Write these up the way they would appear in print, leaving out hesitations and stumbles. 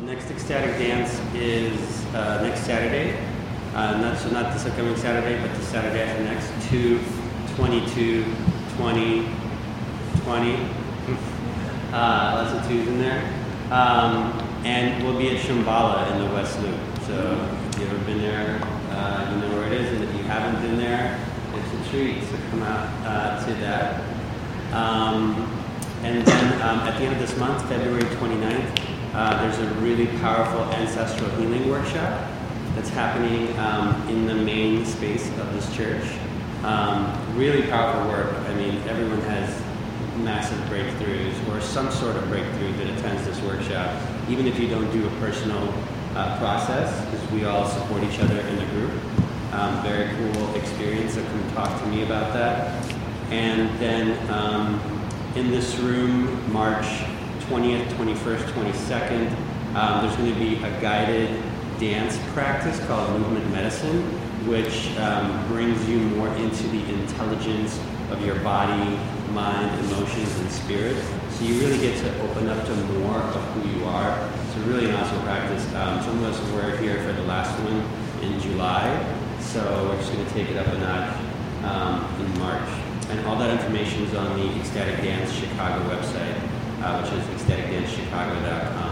Next ecstatic dance is next Saturday. Not this upcoming Saturday, but the Saturday after next. 2/22/2020. Lots of twos in there. And we'll be at Shambhala in the West Loop. So if you've ever been there, you know where it is. And if you haven't been there, it's a treat. So come out to that. And then at the end of this month, February 29th, there's a really powerful ancestral healing workshop that's happening in the main space of this church. Really powerful work. I mean, everyone has massive breakthroughs or some sort of breakthrough that attends this workshop, even if you don't do a personal process, because we all support each other in the group. Very cool experience, so come talk to me about that. And then in this room, March 20th, 21st, 22nd, there's going to be a guided dance practice called Movement Medicine, which brings you more into the intelligence of your body, mind, emotions, and spirit. So you really get to open up to more of who you are. It's really an awesome practice. Some of us were here for the last one in July, so we're just going to take it up a notch in March. And all that information is on the Ecstatic Dance Chicago website, which is ecstaticdancechicago.com.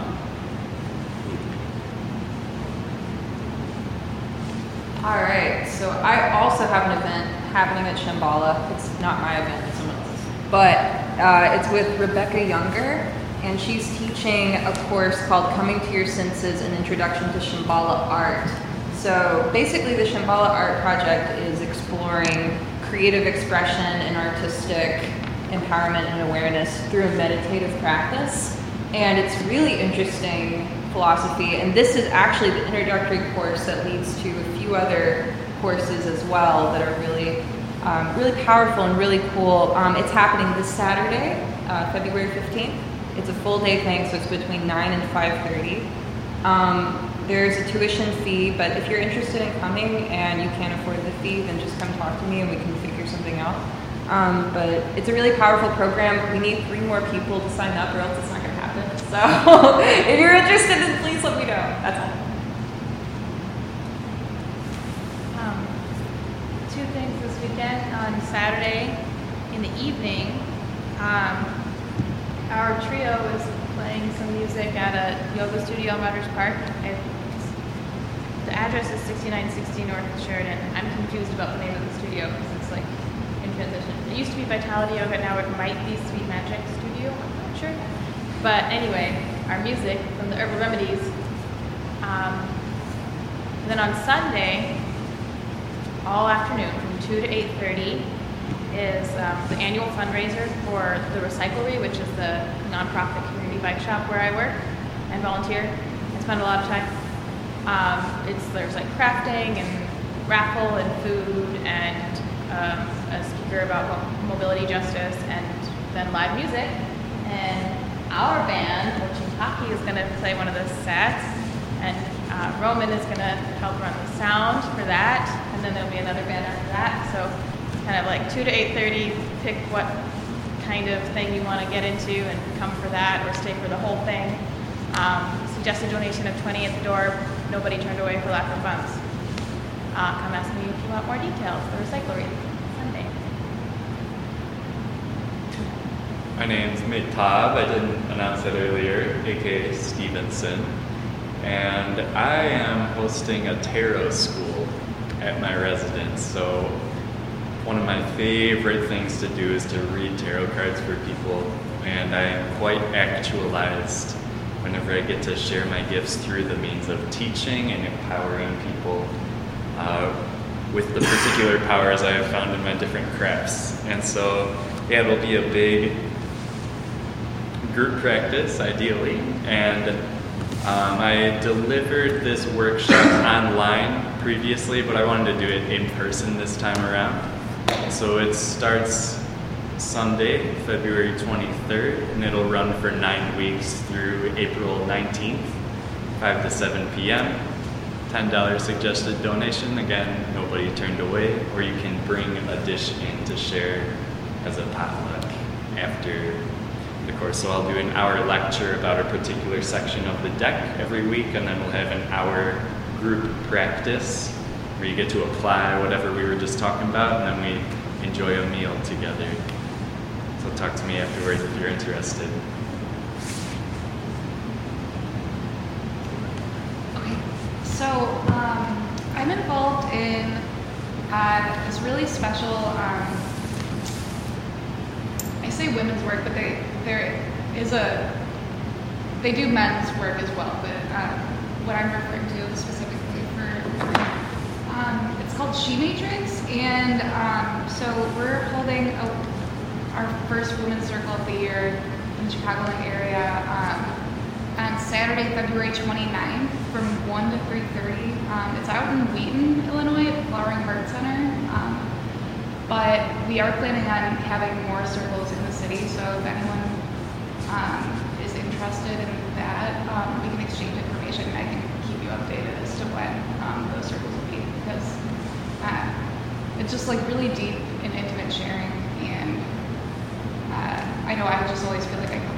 All right, so I also have an event happening at Shambhala. It's not my event, it's someone else's. But it's with Rebecca Younger, and she's teaching a course called Coming to Your Senses, an Introduction to Shambhala Art. So basically the Shambhala Art Project is exploring creative expression and artistic empowerment and awareness through a meditative practice. And it's really interesting philosophy. And this is actually the introductory course that leads to a few other courses as well that are really, really powerful and really cool. It's happening this Saturday, February 15th. It's a full day thing, so it's between 9 and 5:30. There's a tuition fee, but if you're interested in coming and you can't afford the fee, then just come talk to me and we can figure something out. But it's a really powerful program. We need 3 more people to sign up or else it's not going to happen. So if you're interested, then please let me know. That's all. 2 things this weekend. On Saturday in the evening, our trio is playing some music at a yoga studio in Rogers Park. The address is 6960 North Sheridan. I'm confused about the name of the studio because it's like in transition. It used to be Vitality Yoga, now it might be Sweet Magic Studio, I'm not sure. But anyway, our music from the Herbal Remedies. Then on Sunday, all afternoon from 2 to 8:30 is the annual fundraiser for the Recyclery, which is the nonprofit community bike shop where I work and volunteer and spend a lot of time. There's like crafting and raffle and food and a speaker about mobility justice and then live music. And our band, Ochintaki, is going to play one of the sets, and Roman is going to help run the sound for that, and then there'll be another band after that. So kind of like 2 to 8:30, pick what kind of thing you want to get into and come for that or stay for the whole thing. Suggested donation of $20 at the door. Nobody turned away for lack of funds. Come ask me if you want more details. The Recyclery, Sunday. My name's Mehtab. I didn't announce it earlier, aka Stevenson. And I am hosting a tarot school at my residence. So one of my favorite things to do is to read tarot cards for people. And I am quite actualized whenever I get to share my gifts through the means of teaching and empowering people with the particular powers I have found in my different crafts. And so, yeah, it'll be a big group practice, ideally. And I delivered this workshop online previously, but I wanted to do it in person this time around. So it starts Sunday, February 23rd, and it'll run for 9 weeks through April 19th, 5 to 7 p.m. $10 suggested donation. Again, nobody turned away, or you can bring a dish in to share as a potluck after the course. So I'll do an hour lecture about a particular section of the deck every week, and then we'll have an hour group practice where you get to apply whatever we were just talking about, and then we enjoy a meal together. So talk to me afterwards if you're interested. Okay, so I'm involved in this really special, I say women's work, but they do men's work as well, but what I'm referring to specifically it's called She Matrix, and so we're holding our first women's circle of the year in the Chicagoland area on Saturday, February 29th from 1 to 3:30. It's out in Wheaton, Illinois at the Flowering Heart Center. But we are planning on having more circles in the city, so if anyone is interested in that, we can exchange information and I can keep you updated as to when those circles will be, because it's just like really deep and intimate sharing, and I know I just always feel like I